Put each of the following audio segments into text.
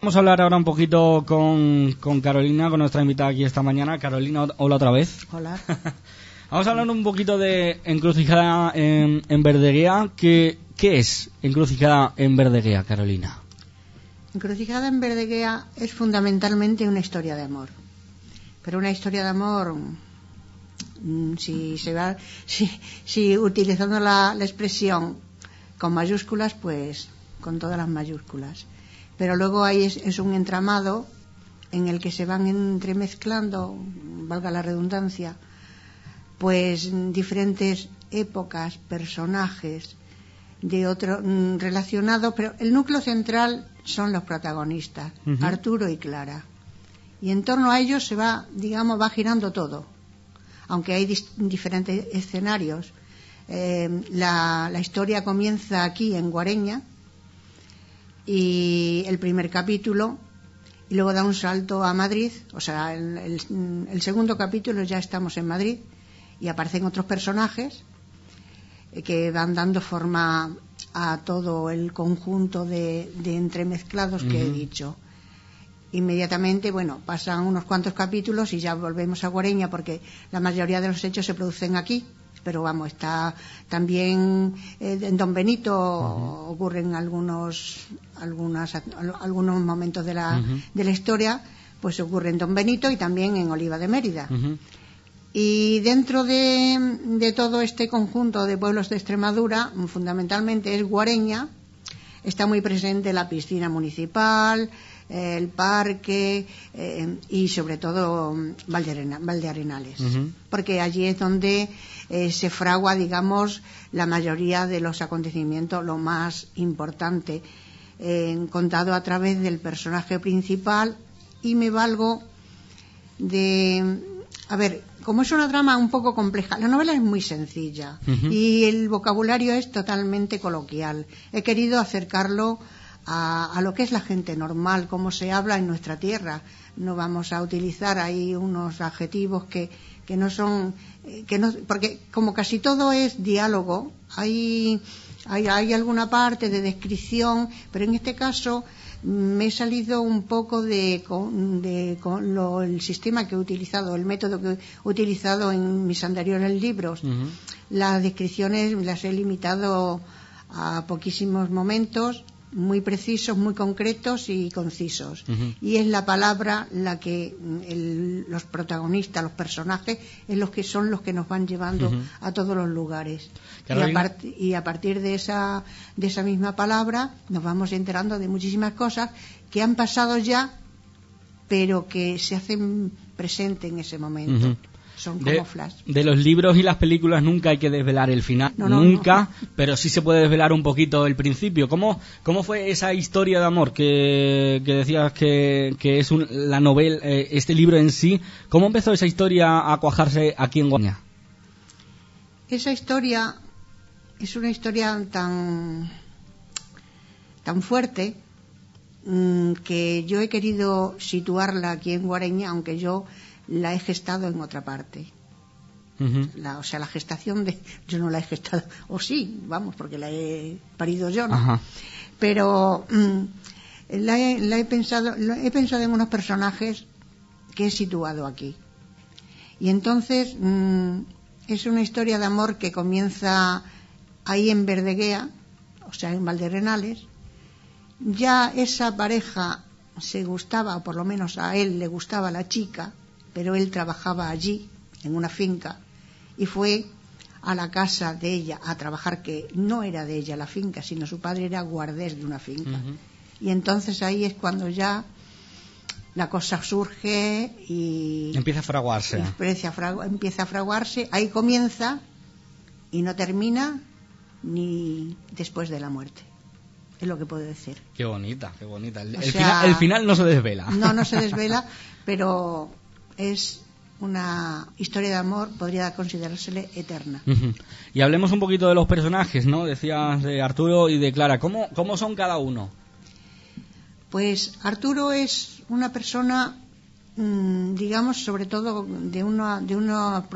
Vamos a hablar ahora un poquito con Carolina, con nuestra invitada aquí esta mañana. Carolina, hola otra vez. Hola. Vamos a hablar un poquito de Encrucijada en Verdeguea. ¿Qué es Encrucijada en Verdeguea, Carolina? Encrucijada en Verdeguea es fundamentalmente una historia de amor. Pero una historia de amor, si utilizando la expresión con mayúsculas, pues con todas las mayúsculas. Pero luego ahí es un entramado en el que se van entremezclando, valga la redundancia, pues diferentes épocas, personajes de otro relacionados, pero el núcleo central son los protagonistas, Arturo y Clara. Y en torno a ellos se va girando todo, aunque hay diferentes escenarios. La historia comienza aquí en Guareña, y el primer capítulo, y luego da un salto a Madrid, o sea, el segundo capítulo ya estamos en Madrid, y aparecen otros personajes que van dando forma a todo el conjunto de entremezclados que he dicho. Inmediatamente, pasan unos cuantos capítulos y ya volvemos a Guareña, porque la mayoría de los hechos se producen aquí. Pero está también en Don Benito ocurren algunos momentos de la historia, pues ocurre en Don Benito y también en Oliva de Mérida. Y dentro de todo este conjunto de pueblos de Extremadura, fundamentalmente es Guareña, está muy presente la piscina municipal, el parque y sobre todo Valdearenales, porque allí es donde se fragua, la mayoría de los acontecimientos, lo más importante, contado a través del personaje principal. Y me valgo como es una trama un poco compleja, la novela es muy sencilla y el vocabulario es totalmente coloquial. He querido acercarlo a lo que es la gente normal, cómo se habla en nuestra tierra. No vamos a utilizar ahí unos adjetivos que no son, porque como casi todo es diálogo, hay alguna parte de descripción, pero en este caso me he salido un poco el sistema que he utilizado, el método que he utilizado en mis anteriores libros. Las descripciones las he limitado a poquísimos momentos, muy precisos, muy concretos y concisos. Y es la palabra la que los protagonistas, los personajes, es los que son los que nos van llevando a todos los lugares. Y a partir de esa misma palabra nos vamos enterando de muchísimas cosas que han pasado ya, pero que se hacen presente en ese momento. Son como flash. De los libros y las películas nunca hay que desvelar el final, nunca, pero sí se puede desvelar un poquito el principio. ¿Cómo fue esa historia de amor que decías que es la novela, este libro en sí? ¿Cómo empezó esa historia a cuajarse aquí en Guareña? Esa historia es una historia tan fuerte que yo he querido situarla aquí en Guareña, aunque yo la he gestado en otra parte. La gestación yo no la he gestado, o sí, porque la he parido yo, ¿no? Pero he pensado en unos personajes que he situado aquí. Y entonces es una historia de amor que comienza ahí en Verdeguea, o sea, en Valdearenales. Ya esa pareja se gustaba, o por lo menos a él le gustaba la chica, pero él trabajaba allí, en una finca, y fue a la casa de ella a trabajar, que no era de ella la finca, sino su padre era guardés de una finca. Y entonces ahí es cuando ya la cosa surge y empieza a fraguarse. Empieza a fraguarse, ahí comienza y no termina ni después de la muerte. Es lo que puedo decir. Qué bonita. El final no se desvela. No se desvela, pero es una historia de amor, podría considerársele eterna. Y hablemos un poquito de los personajes, ¿no? Decías de Arturo y de Clara. ¿Cómo son cada uno? Pues Arturo es una persona, sobre todo de una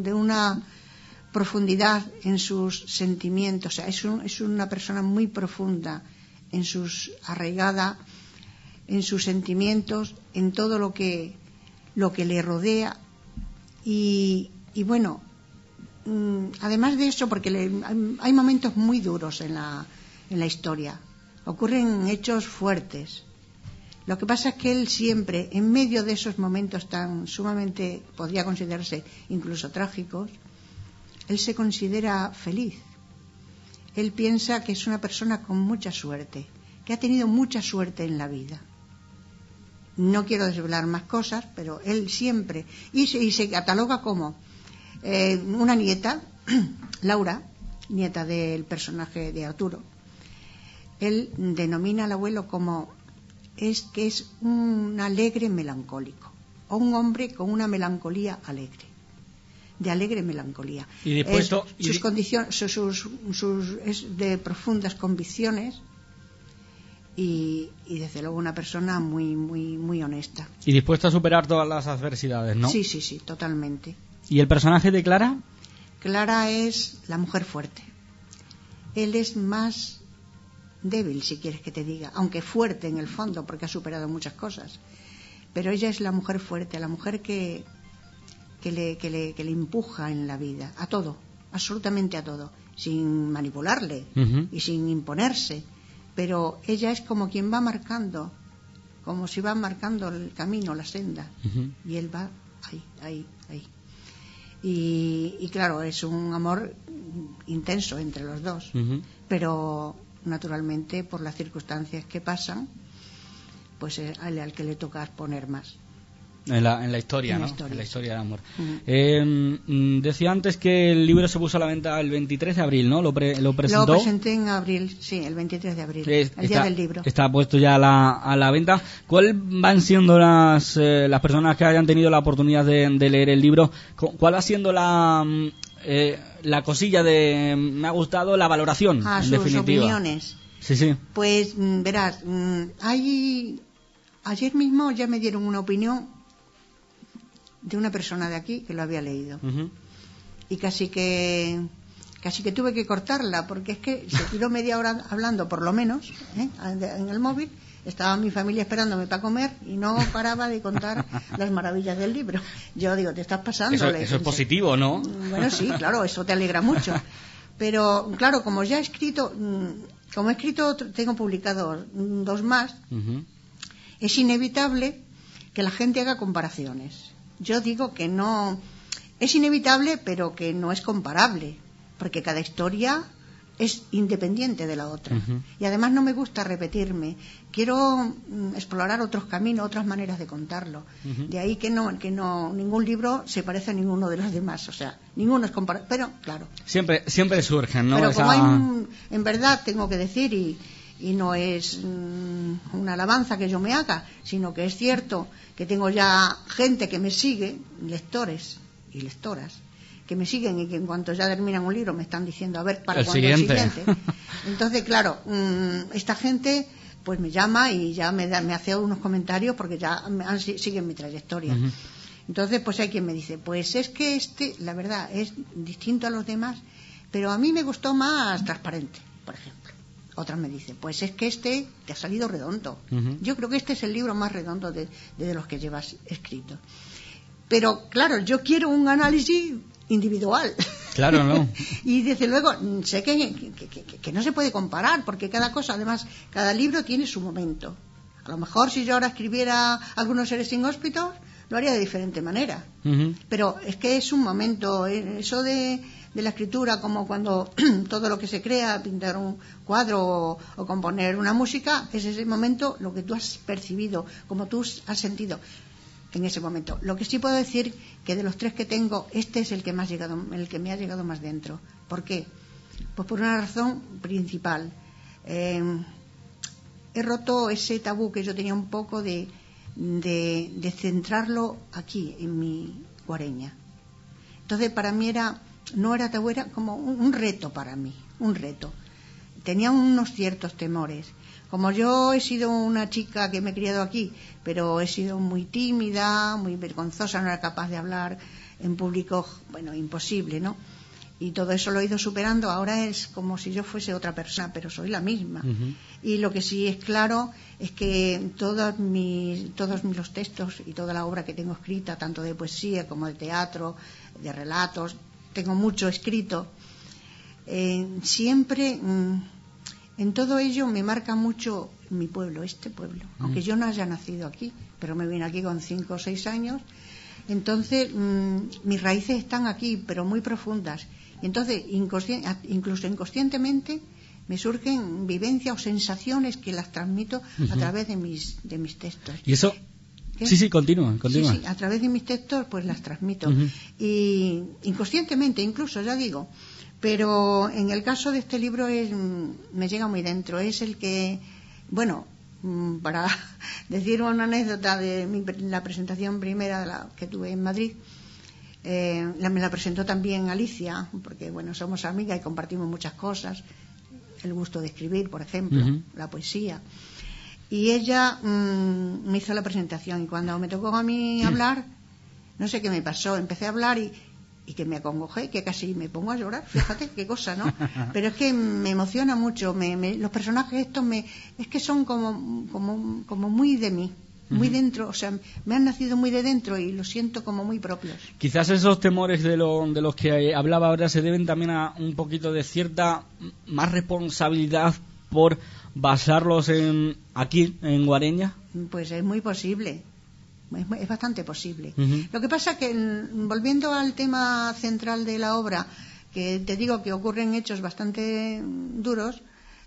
profundidad en sus sentimientos. O sea, es una persona muy profunda, arraigada en sus sentimientos, en todo lo que le rodea. Y bueno, además de eso, porque hay momentos muy duros en la historia, ocurren hechos fuertes. Lo que pasa es que él siempre, en medio de esos momentos tan sumamente, podría considerarse incluso trágicos, él se considera feliz. Él piensa que es una persona con mucha suerte, que ha tenido mucha suerte en la vida. No quiero desvelar más cosas, pero él siempre, y se cataloga como una nieta, Laura, nieta del personaje de Arturo. Él denomina al abuelo como que es un alegre melancólico, o un hombre con una melancolía alegre, de alegre melancolía. Y dispuesto, sus condiciones, es de profundas convicciones. Y desde luego una persona muy muy muy honesta. Y dispuesto a superar todas las adversidades, ¿no? Sí, totalmente. ¿Y el personaje de Clara? Clara es la mujer fuerte. Él es más débil, si quieres que te diga, aunque fuerte en el fondo, porque ha superado muchas cosas. Pero ella es la mujer fuerte, la mujer que le empuja en la vida, a todo, absolutamente a todo, sin manipularle y sin imponerse. Pero ella es como quien va marcando, como si va marcando el camino, la senda, y él va ahí. Y claro, es un amor intenso entre los dos, pero naturalmente por las circunstancias que pasan, pues es al que le toca poner más. En la historia, ¿no? En la historia del amor. Decía antes que el libro se puso a la venta el 23 de abril, ¿no? Lo presentó. Lo presenté en abril, sí, el 23 de abril, el día del libro. Está puesto ya a la venta. ¿Cuáles van siendo las personas que hayan tenido la oportunidad de leer el libro? ¿Cuál va siendo la cosilla de me ha gustado, la valoración, en sus definitiva? Opiniones. Sí. Pues verás, ayer mismo ya me dieron una opinión de una persona de aquí que lo había leído, y casi que tuve que cortarla, porque es que se tiró media hora hablando por lo menos, en el móvil. Estaba mi familia esperándome para comer y no paraba de contar las maravillas del libro. Yo digo, te estás pasando. Eso es positivo, ¿no? Bueno, sí, claro, eso te alegra mucho. Pero claro, como he escrito, tengo publicado 2 más, es inevitable que la gente haga comparaciones. Yo digo que no, es inevitable, pero que no es comparable, porque cada historia es independiente de la otra. Y además no me gusta repetirme. Quiero explorar otros caminos, otras maneras de contarlo. De ahí que no ningún libro se parece a ninguno de los demás. O sea, ninguno es comparable. Pero claro. Siempre surgen, ¿no? Pero como en verdad tengo que decir, y no es una alabanza que yo me haga, sino que es cierto que tengo ya gente que me sigue, lectores y lectoras, que me siguen y que en cuanto ya terminan un libro me están diciendo a ver para cuándo el siguiente. Entonces, claro, esta gente pues me llama y ya me hace unos comentarios porque ya siguen mi trayectoria. Entonces, pues hay quien me dice, pues es que la verdad, es distinto a los demás, pero a mí me gustó más transparente, por ejemplo. Otras me dicen, pues es que te ha salido redondo. Yo creo que este es el libro más redondo de los que llevas escrito. Pero, claro, yo quiero un análisis individual. Claro, ¿no? Y desde luego, sé que no se puede comparar, porque cada cosa, además, cada libro tiene su momento. A lo mejor si yo ahora escribiera Algunos seres inhóspitos, lo haría de diferente manera. Pero es que es un momento, eso de la escritura, como cuando todo lo que se crea, pintar un cuadro o componer una música, es ese momento lo que tú has percibido, como tú has sentido en ese momento. Lo que sí puedo decir que de los 3 que tengo, este es el que me ha llegado más dentro. ¿Por qué? Pues por una razón principal. He roto ese tabú que yo tenía un poco de centrarlo aquí, en mi Guareña. Entonces, para mí no era tabú, era como un reto para mí, un reto. Tenía unos ciertos temores. Como yo he sido una chica que me he criado aquí, pero he sido muy tímida, muy vergonzosa, no era capaz de hablar en público, bueno, imposible, ¿no? Y todo eso lo he ido superando. Ahora es como si yo fuese otra persona, pero soy la misma. Y lo que sí es claro es que todos los textos y toda la obra que tengo escrita, tanto de poesía como de teatro, de relatos, tengo mucho escrito, siempre en todo ello me marca mucho mi pueblo, este pueblo. Aunque yo no haya nacido aquí, pero me vine aquí con 5 o 6 años. Entonces mis raíces están aquí, pero muy profundas. Y entonces, incluso inconscientemente, me surgen vivencias o sensaciones que las transmito a través de mis textos. ¿Y eso? ¿Qué? Sí, continúa. Sí, a través de mis textos pues las transmito. Y inconscientemente, incluso, ya digo. Pero en el caso de este libro me llega muy dentro. Es el que, bueno, para decir una anécdota de la presentación primera que tuve en Madrid, me la presentó también Alicia, porque bueno, somos amigas y compartimos muchas cosas, el gusto de escribir, por ejemplo, la poesía, y ella me hizo la presentación, y cuando me tocó a mí hablar, no sé qué me pasó, empecé a hablar y que me acongojé, que casi me pongo a llorar, fíjate qué cosa, ¿no? Pero es que me emociona mucho, los personajes estos es que son como muy de mí, muy dentro, o sea, me han nacido muy de dentro y los siento como muy propios. Quizás esos temores de los que hablaba ahora se deben también a un poquito de cierta más responsabilidad por basarlos aquí, en Guareña. Pues es muy posible. Es bastante posible. Lo que pasa que, volviendo al tema central de la obra, que te digo que ocurren hechos bastante duros,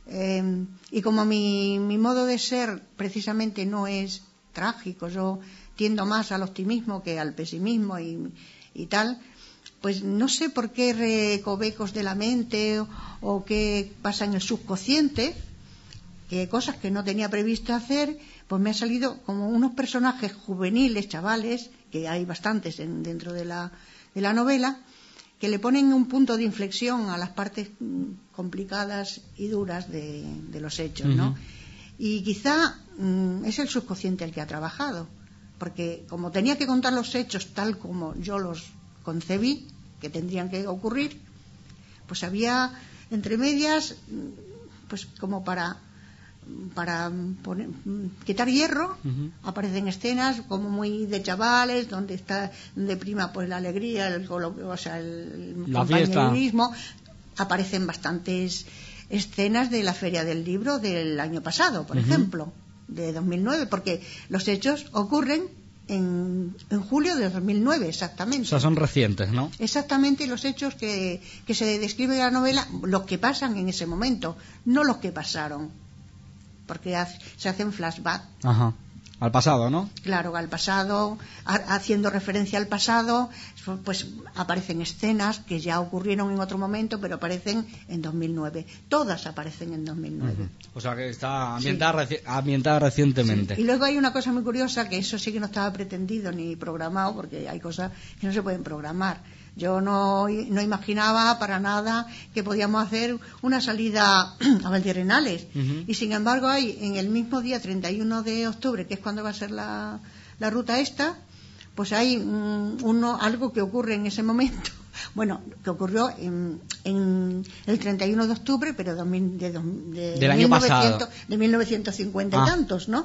y como mi modo de ser precisamente no es trágico, yo tiendo más al optimismo que al pesimismo y tal, pues no sé por qué recovecos de la mente o qué pasa en el subconsciente, que cosas que no tenía previsto hacer, pues me ha salido como unos personajes juveniles, chavales, que hay bastantes dentro de la novela, que le ponen un punto de inflexión a las partes complicadas y duras de los hechos, ¿no? Y quizá es el subconsciente el que ha trabajado, porque como tenía que contar los hechos tal como yo los concebí, que tendrían que ocurrir, pues había entre medias, pues como para quitar hierro, aparecen escenas como muy de chavales, donde prima pues la alegría, el compañerismo. Aparecen bastantes escenas de la Feria del Libro del año pasado, por ejemplo, de 2009, porque los hechos ocurren en julio de 2009, exactamente. O sea, son recientes, ¿no? Exactamente, los hechos que se describen en la novela, los que pasan en ese momento, no los que pasaron, porque se hacen flashback. Al pasado, ¿no? Claro, al pasado, haciendo referencia al pasado, pues aparecen escenas que ya ocurrieron en otro momento, pero aparecen en 2009. Todas aparecen en 2009. O sea, que está ambientada recientemente. Sí. Y luego hay una cosa muy curiosa, que eso sí que no estaba pretendido ni programado, porque hay cosas que no se pueden programar. Yo no imaginaba para nada que podíamos hacer una salida a Valderenales. Y sin embargo hay en el mismo día, 31 de octubre, que es cuando va a ser la ruta esta, pues hay algo que ocurre en ese momento. Bueno, que ocurrió en el 31 de octubre, pero del año pasado. De 1950 y tantos, ¿no?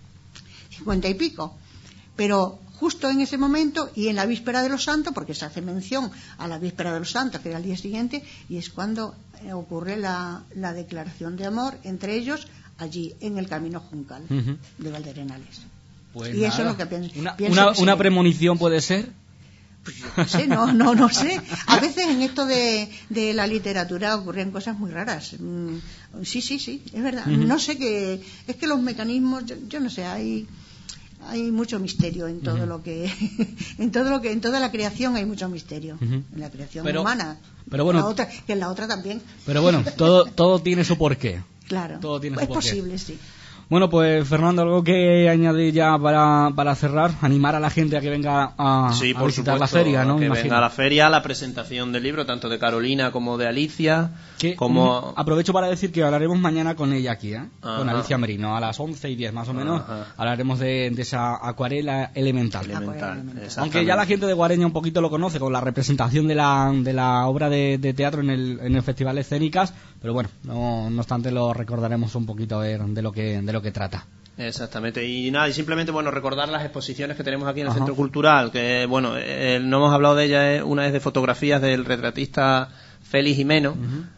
50 y pico. Pero justo en ese momento y en la víspera de los santos, porque se hace mención a la víspera de los santos, que era el día siguiente, y es cuando ocurre la declaración de amor entre ellos allí en el camino Juncal de Valderenales. Pues y nada, eso es lo que pienso. ¿Una premonición puede ser? Pues yo no sé, no sé. A veces en esto de la literatura ocurren cosas muy raras. Sí, es verdad. No sé qué. Es que los mecanismos, yo no sé, hay mucho misterio en todo lo que en toda la creación hay mucho misterio, en la creación humana, pero bueno, en la otra también, pero bueno, todo tiene su porqué. Claro, todo tiene es su porqué. Posible, sí. Bueno, pues Fernando, algo que añadir ya para cerrar, animar a la gente a que venga a visitar supuesto, la feria, ¿no? Que venga a la feria, a la presentación del libro, tanto de Carolina como de Alicia. Aprovecho para decir que hablaremos mañana con ella aquí, con Alicia Merino, a las 11:10 más o menos. Hablaremos de esa acuarela elemental. Aunque ya la gente de Guareña un poquito lo conoce con la representación de la obra de teatro en el Festival Escénicas, pero bueno, no obstante lo recordaremos un poquito a ver de lo que trata. Exactamente, y nada, y simplemente recordar las exposiciones que tenemos aquí en el Centro Cultural, que no hemos hablado de ella, una es de fotografías del retratista Félix Jimeno,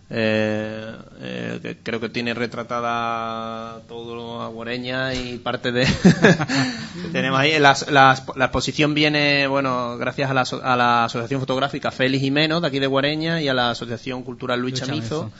que creo que tiene retratada todo Guareña y parte de tenemos ahí la exposición viene gracias a la Asociación Fotográfica Félix Jimeno de aquí de Guareña y a la Asociación Cultural Luis Chamizo.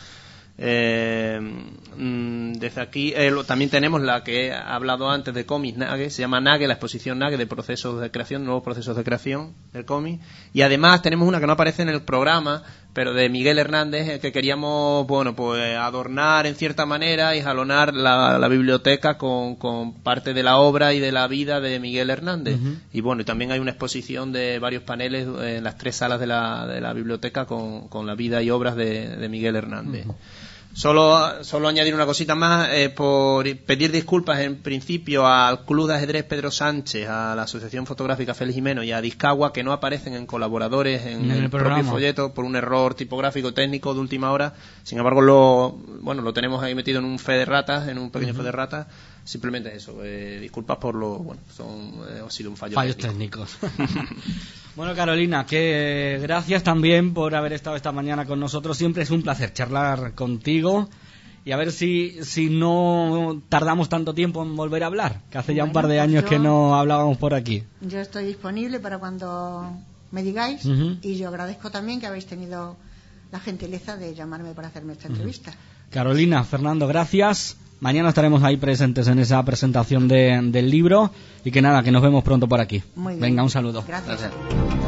Desde aquí también tenemos la que he hablado antes de cómics Nague, se llama Nague, la exposición Nague de procesos de creación, nuevos procesos de creación del cómic, y además tenemos una que no aparece en el programa, pero de Miguel Hernández, que queríamos adornar en cierta manera y jalonar la biblioteca con parte de la obra y de la vida de Miguel Hernández. Y y también hay una exposición de varios paneles en las 3 salas de la biblioteca con la vida y obras de Miguel Hernández. Solo añadir una cosita más, por pedir disculpas en principio al Club de Ajedrez Pedro Sánchez, a la Asociación Fotográfica Félix Jimeno y a Discagua, que no aparecen en colaboradores en el propio folleto por un error tipográfico técnico de última hora. Sin embargo, lo tenemos ahí metido en un fe de ratas, en un pequeño fe de ratas. Simplemente eso, disculpas por ha sido un fallos técnicos. Bueno, Carolina, que gracias también por haber estado esta mañana con nosotros. Siempre es un placer charlar contigo y a ver si no tardamos tanto tiempo en volver a hablar, que hace ya un par de años que no hablábamos por aquí. Yo estoy disponible para cuando me digáis y yo agradezco también que habéis tenido la gentileza de llamarme para hacerme esta entrevista. Carolina, Fernando, gracias. Mañana estaremos ahí presentes en esa presentación del libro y que nos vemos pronto por aquí. Muy bien. Venga, un saludo. Gracias.